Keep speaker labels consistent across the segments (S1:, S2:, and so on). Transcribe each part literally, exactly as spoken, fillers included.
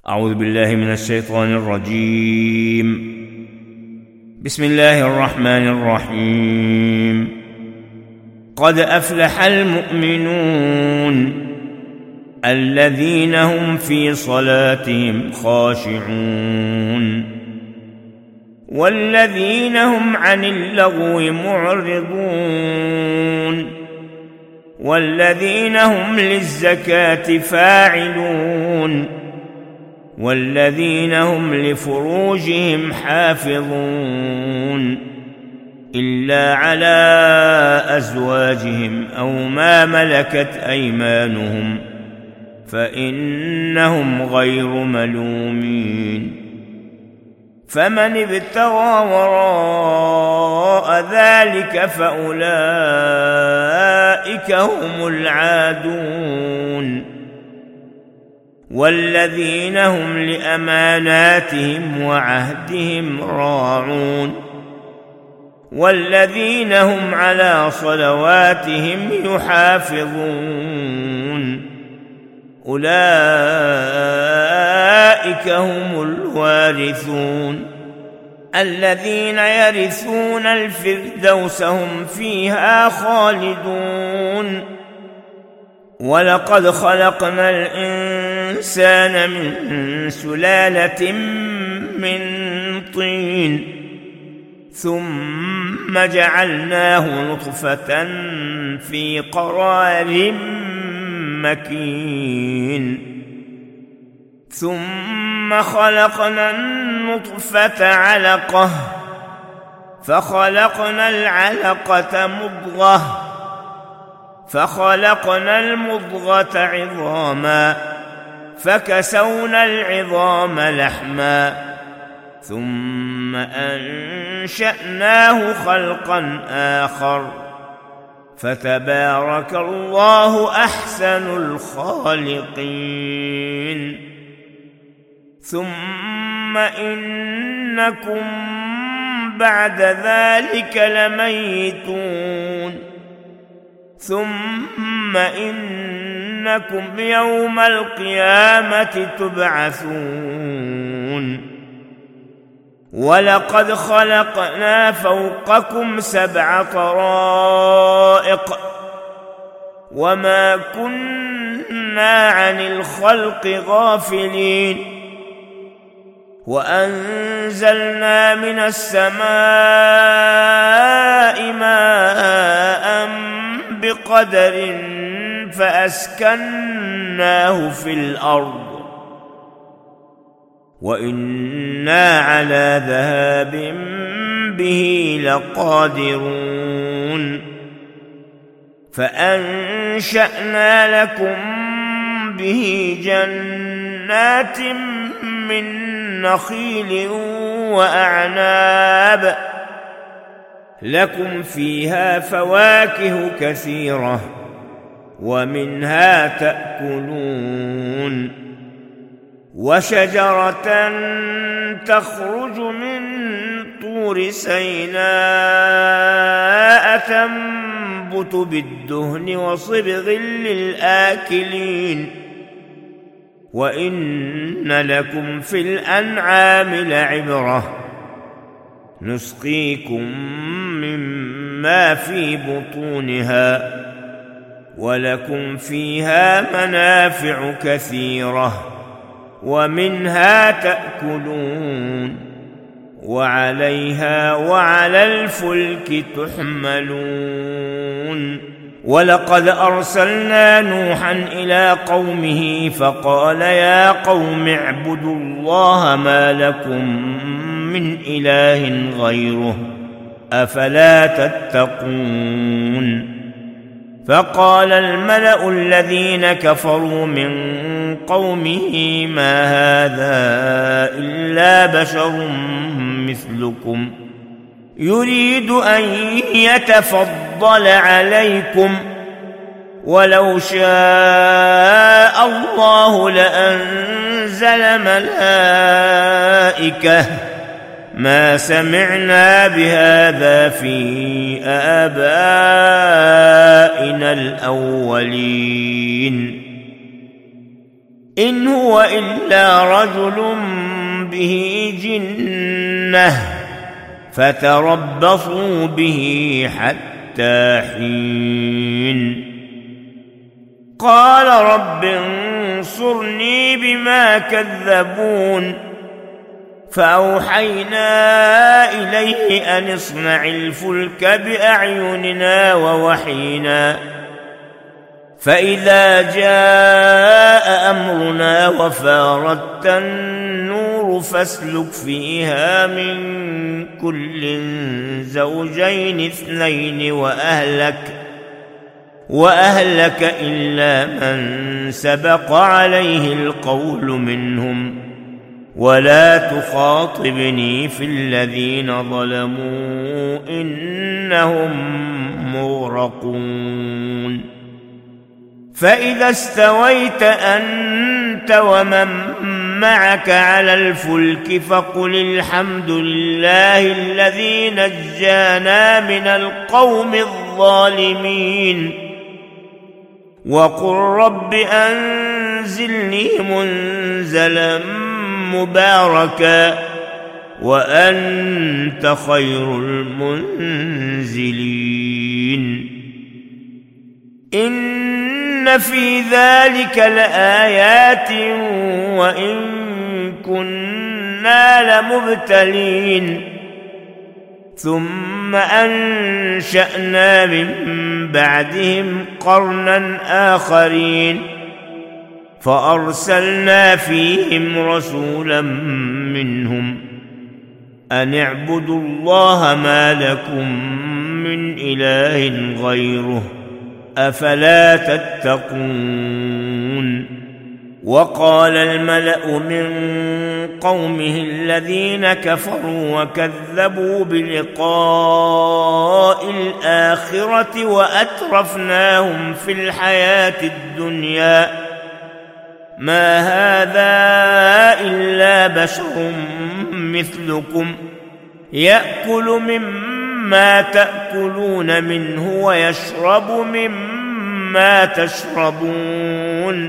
S1: أعوذ بالله من الشيطان الرجيم. بسم الله الرحمن الرحيم. قد أفلح المؤمنون الذين هم في صلاتهم خاشعون والذين هم عن اللغو معرضون والذين هم للزكاة فاعلون والذين هم لفروجهم حافظون إلا على أزواجهم أو ما ملكت أيمانهم فإنهم غير ملومين. فمن ابتغى وراء ذلك فأولئك هم العادون والذين هم لأماناتهم وعهدهم راعون والذين هم على صلواتهم يحافظون أولئك هم الوارثون الذين يرثون الفردوس هم فيها خالدون. ولقد خلقنا الإنسان من سلالة من طين ثم جعلناه نطفة في قرار مكين ثم خلقنا النطفة علقة فخلقنا العلقة مضغة فخلقنا المضغة عظاما فكسونا العظام لحما ثم أنشأناه خلقا آخر فتبارك الله أحسن الخالقين. ثم إنكم بعد ذلك لميتون ثم إنكم يوم القيامة تبعثون. ولقد خلقنا فوقكم سبع طرائق وما كنا عن الخلق غافلين وأنزلنا من السماء ماء بقدر فأسكناه في الأرض وإنا على ذهاب به لقادرون. فأنشأنا لكم به جنات من نخيل وأعناب لكم فيها فواكه كثيرة ومنها تأكلون وشجرة تخرج من طور سيناء تنبت بالدهن وصبغ للآكلين وإن لكم في الأنعام لعبرة نسقيكم مما في بطونها ولكم فيها منافع كثيرة ومنها تأكلون وعليها وعلى الفلك تحملون. ولقد أرسلنا نوحا إلى قومه فقال يا قوم اعبدوا الله ما لكم من إله غيره أفلا تتقون. فقال الملأ الذين كفروا من قومه ما هذا إلا بشر مثلكم يريد أن يتفضل عليكم ولو شاء الله لأنزل ملائكة ما سمعنا بهذا في آبائنا الأولين إن هو إلا رجل به جنة فتربصوا به حتى حين. قال رب انصرني بما كذبون. فأوحينا إليه أن اصنع الفلك بأعيننا ووحينا فإذا جاء أمرنا وفاردت النور فاسلك فيها من كل زوجين اثنين وأهلك وأهلك إلا من سبق عليه القول منهم ولا تخاطبني في الذين ظلموا إنهم مغرقون. فإذا استويت أنت ومن معك على الفلك فقل الحمد لله الذي نجانا من القوم الظالمين وقل رب أنزلني منزلا مباركا وأنت خير المنزلين. إن في ذلك لآيات وإن كنا لمبتلين. ثم أنشأنا من بعدهم قرنا آخرين فأرسلنا فيهم رسولا منهم أن اعبدوا الله ما لكم من إله غيره أفلا تتقون. وقال الملأ من قومه الذين كفروا وكذبوا بلقاء الآخرة وأترفناهم في الحياة الدنيا ما هذا إلا بشر مثلكم يأكل مما تأكلون منه ويشرب مما تشربون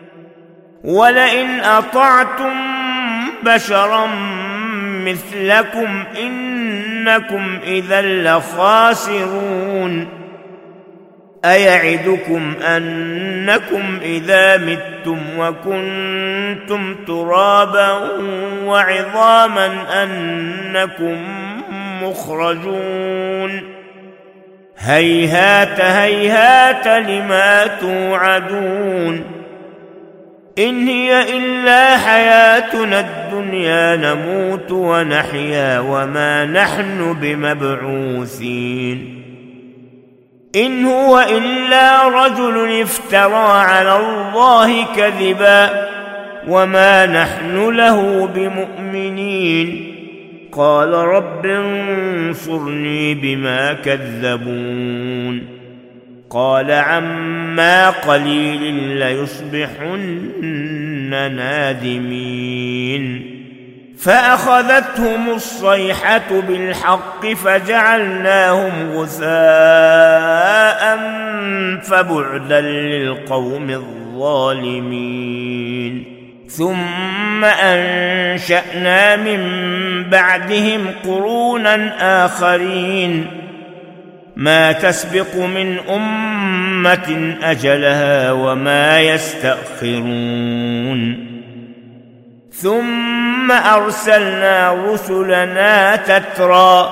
S1: ولئن أطعتم بشرا مثلكم إنكم إذا لخاسرون. أيعدكم أنكم إذا متم وكنتم ترابا وعظاما أنكم مخرجون هيهات هيهات لما توعدون. إن هي إلا حياتنا الدنيا نموت ونحيا وما نحن بمبعوثين. إن هو إلا رجل افترى على الله كذبا وما نحن له بمؤمنين. قال رب انصرني بما كذبون. قال عما قليل ليصبحن نادمين. فأخذتهم الصيحة بالحق فجعلناهم غثاء فبعدا للقوم الظالمين. ثم أنشأنا من بعدهم قرونا آخرين ما تسبق من أمة أجلها وما يستأخرون. ثم أرسلنا رسلنا تترى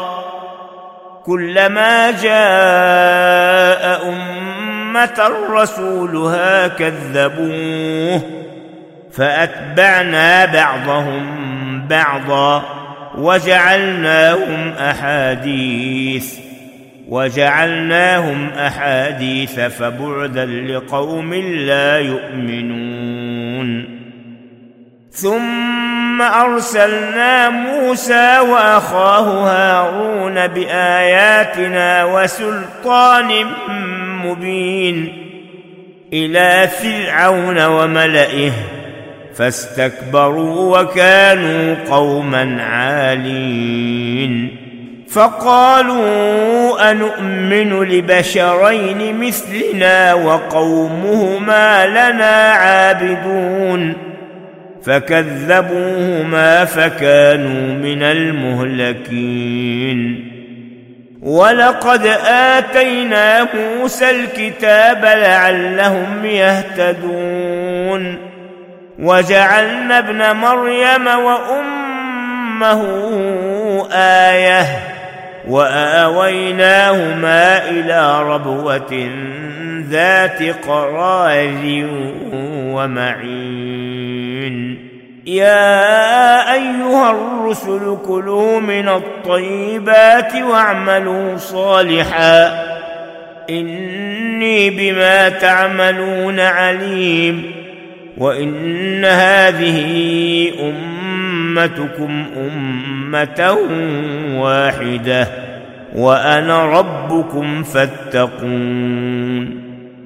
S1: كلما جاء أمة رسولها كذبوه فأتبعنا بعضهم بعضا وجعلناهم أحاديث وجعلناهم أحاديث فبعدا لقوم لا يؤمنون. ثم أرسلنا موسى وأخاه هارون بآياتنا وسلطان مبين إلى فرعون وملئه فاستكبروا وكانوا قوما عالين. فقالوا أنؤمن لبشرين مثلنا وقومهما لنا عابدون فكذبوهما فكانوا من المهلكين. ولقد آتينا موسى الكتاب لعلهم يهتدون وجعلنا ابن مريم وأمه آية وآويناهما إلى ربوة ذات قرار ومعين. يا أيها الرسل كلوا من الطيبات واعملوا صالحا إني بما تعملون عليم. وإن هذه أمتكم أمة واحدة وأنا ربكم فاتقون.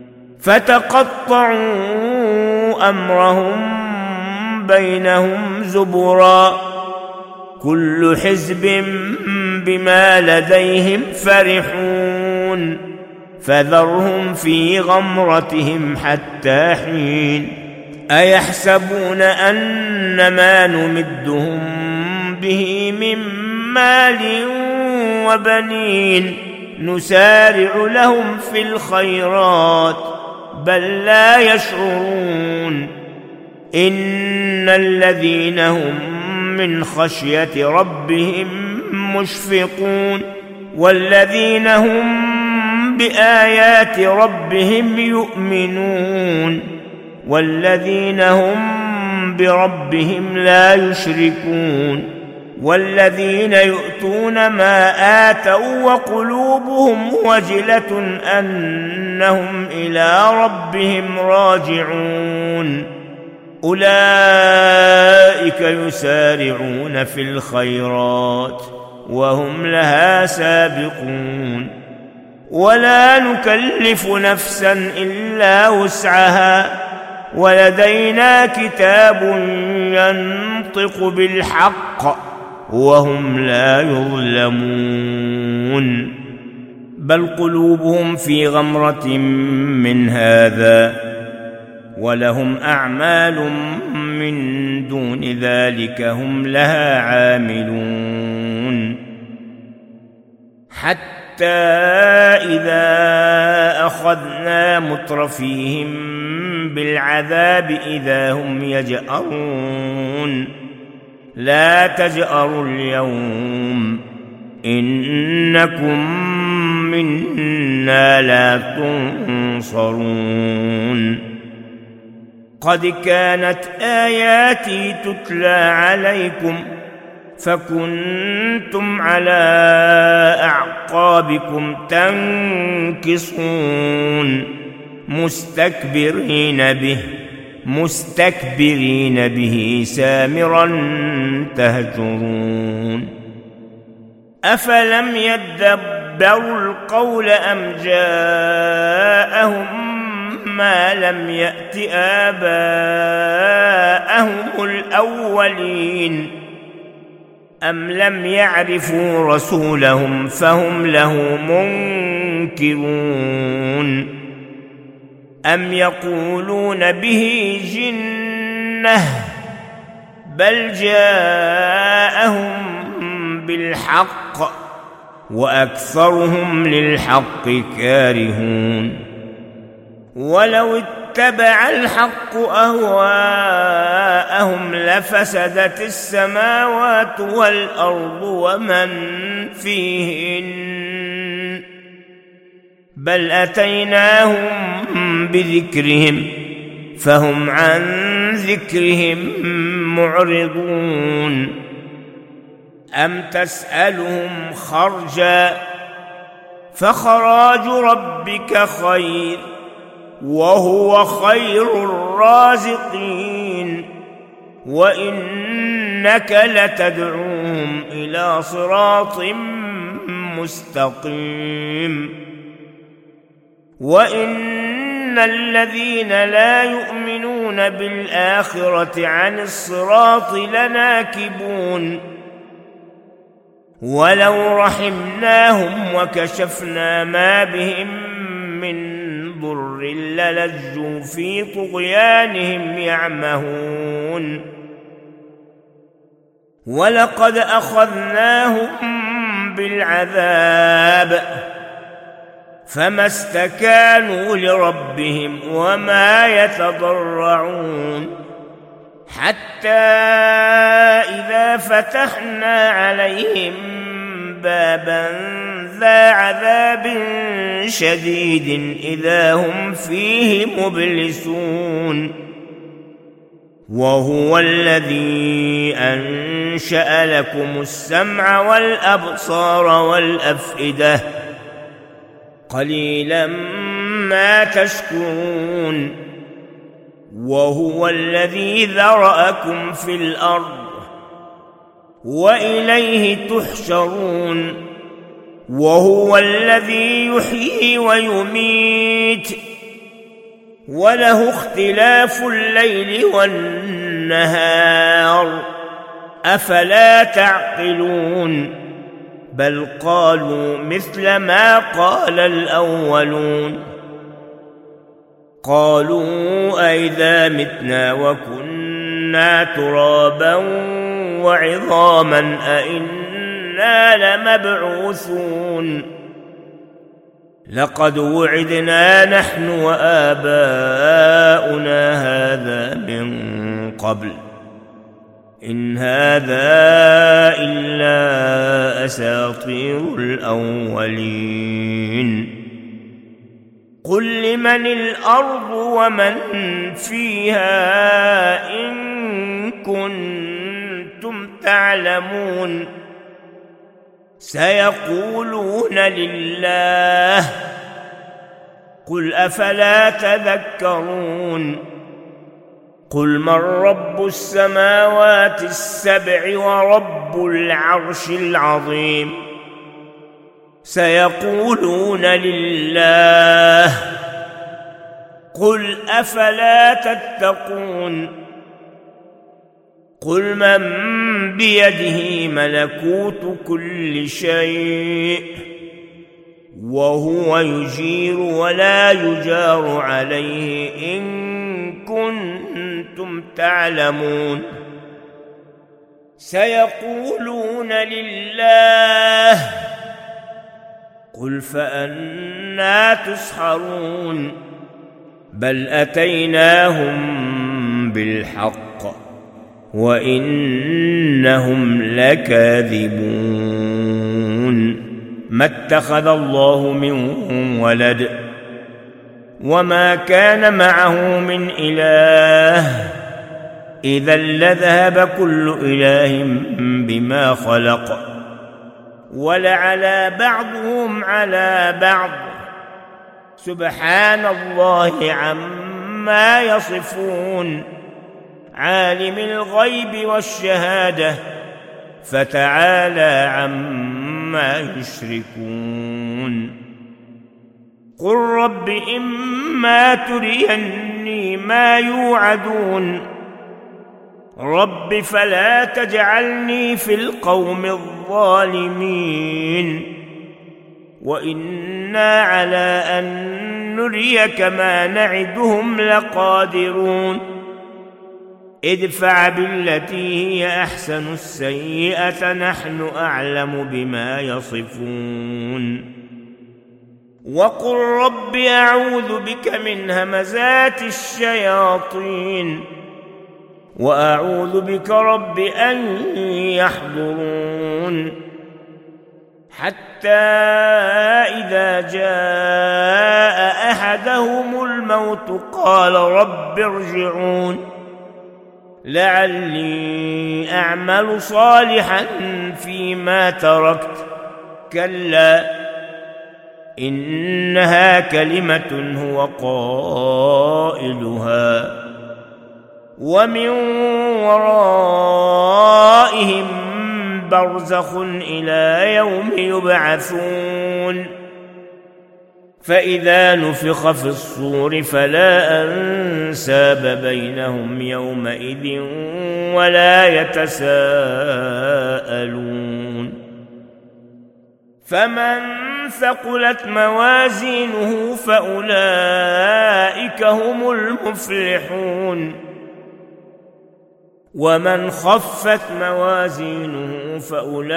S1: فتقطعوا أمرهم بينهم زبرا كل حزب بما لديهم فرحون فذرهم في غمرتهم حتى حين. أيحسبون أن ما نمدهم به من مال وبنين نسارع لهم في الخيرات بل لا يشعرون. إن الذين هم من خشية ربهم مشفقون والذين هم بآيات ربهم يؤمنون والذين هم بربهم لا يشركون والذين يؤتون ما آتوا وقلوبهم وجلة أنهم إلى ربهم راجعون. أولئك يسارعون في الخيرات وهم لها سابقون. ولا نكلف نفسا إلا وسعها ولدينا كتاب ينطق بالحق وهم لا يظلمون. بل قلوبهم في غمرة من هذا ولهم أعمال من دون ذلك هم لها عاملون. حتى إذا أخذنا مترفيهم بالعذاب إذا هم يجأرون لا تجأروا اليوم إنكم منا لا تنصرون. قد كانت آياتي تتلى عليكم فكنتم على أعقابكم تنكصون مستكبرين به مستكبرين به سامرا تهجرون. أفلم يدبروا القول أم جاءهم ما لم يأت آباءهم الأولين أم لم يعرفوا رسولهم فهم له منكرون. أم يقولون به جنة بل جاءهم بالحق وأكثرهم للحق كارهون. ولو اتبع الحق أهواءهم لفسدت السماوات والأرض ومن فيهن بل أتيناهم بذكرهم فهم عن ذكرهم معرضون. أم تسألهم خرجا فخراج ربك خير وهو خير الرازقين وإنك لتدعوهم إلى صراط مستقيم. وإن الذين لا يؤمنون بالآخرة عن الصراط لناكبون ولو رحمناهم وكشفنا ما بهم من ضر للجوا في طغيانهم يعمهون ولقد أخذناهم بالعذاب فما استكانوا لربهم وما يتضرعون حتى إذا فتحنا عليهم بابا ذا عذاب شديد إذا هم فيه مبلسون وهو الذي أنشأ لكم السمع والأبصار والأفئدة قليلا ما تشكرون وهو الذي ذرأكم في الأرض وإليه تحشرون وهو الذي يحيي ويميت وله اختلاف الليل والنهار أفلا تعقلون بل قالوا مثل ما قال الأولون قالوا أئذا متنا وكنا ترابا وعظاما أئنا لمبعوثون لقد وعدنا نحن وآباؤنا هذا من قبل إن هذا إلا أساطير الأولين قل لمن الأرض ومن فيها إن كنتم تعلمون سيقولون لله قل أفلا تذكرون قل من رب السماوات السبع ورب العرش العظيم سيقولون لله قل أفلا تتقون قل من بيده ملكوت كل شيء وهو يجير ولا يجار عليه إن كنتم تعلمون سيقولون لله قل فأنى تسحرون بل أتيناهم بالحق وإنهم لكاذبون ما اتخذ الله من ولد وما كان معه من إله إذا لذهب كل إله بما خلق ولعلى بعضهم على بعض سبحان الله عما يصفون عالم الغيب والشهادة فتعالى عما يشركون قل رب إما تريني ما يوعدون رب فلا تجعلني في القوم الظالمين وإنا على أن نريك ما نعدهم لقادرون ادفع بالتي هي أحسن السيئة نحن أعلم بما يصفون وقل رب أعوذ بك من همزات الشياطين وأعوذ بك رب أن يحضرون حتى إذا جاء أحدهم الموت قال رب ارجعون لعلي أعمل صالحا فيما تركت كلا إنها كلمة هو قائلها ومن ورائهم برزخ إلى يوم يبعثون فإذا نفخ في الصور فلا أنساب بينهم يومئذ ولا يتساءلون فمن ثقلت موازينه فأولئك هم المفلحون ومن خفت موازينه فأولئك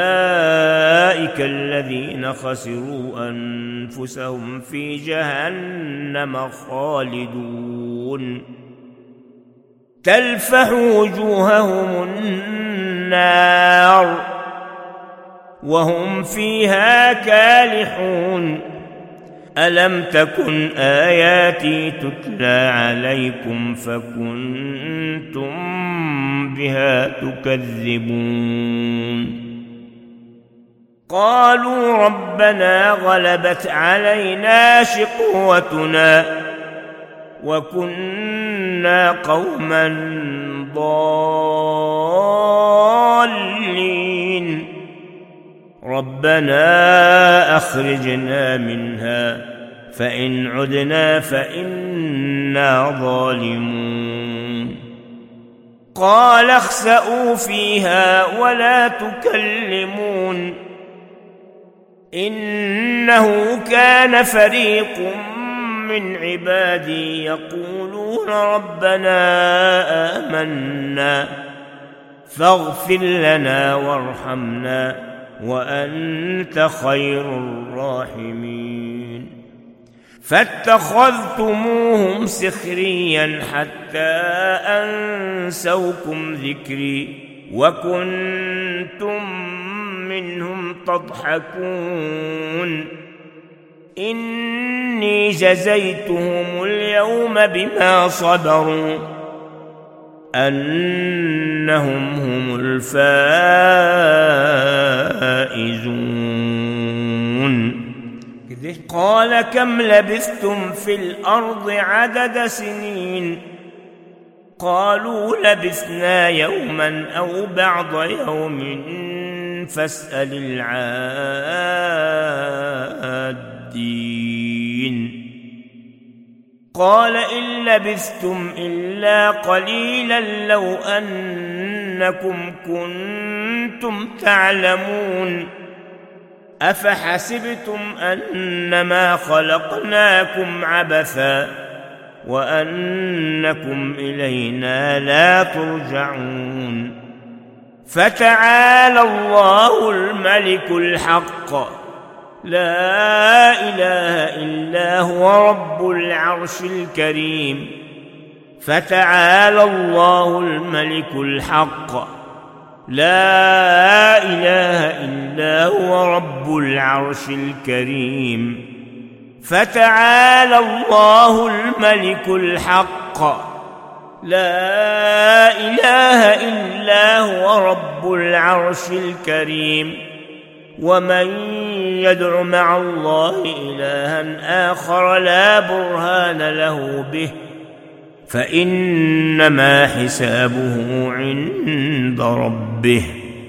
S1: الذين خسروا أنفسهم في جهنم خالدون تلفح وجوههم النار وهم فيها كالحون ألم تكن آياتي تتلى عليكم فكنتم بها تكذبون قالوا ربنا غلبت علينا شقوتنا وكنا قوما ضالين ربنا أخرجنا منها فإن عدنا فإنا ظالمون قال اخسئوا فيها ولا تكلمون إنه كان فريق من عبادي يقولون ربنا آمنا فاغفر لنا وارحمنا وأنت خير الراحمين فاتخذتموهم سخريا حتى أنسوكم ذكري وكنتم منهم تضحكون إني جزيتهم اليوم بما صبروا أنهم هم الفائزون قال كم لبثتم في الأرض عدد سنين قالوا لبثنا يوما أو بعض يوم فاسأل العادين قال إن لبثتم إلا قليلا لو أنكم كنتم تعلمون أفحسبتم أنما خلقناكم عبثا وأنكم إلينا لا ترجعون فتعالى الله الملك الحق لا إله إلا هو رب العرش الكريم فتعالى الله الملك الحق لا إله إلا هو رب العرش الكريم فتعالى الله الملك الحق لا إله إلا هو رب العرش الكريم ومن يدع مع الله إلها آخر لا برهان له به فإنما حسابه عند ربه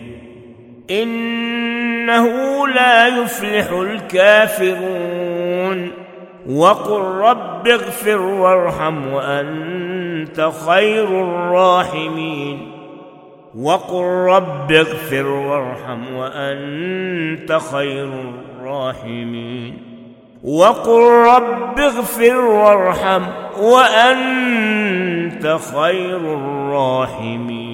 S1: إنه لا يفلح الكافرون وقل رب اغفر وارحم وأنت خير الراحمين وقل رب اغفر وارحم وأنت خير الراحمين وقل رب اغفر وارحم وأنت خير الراحمين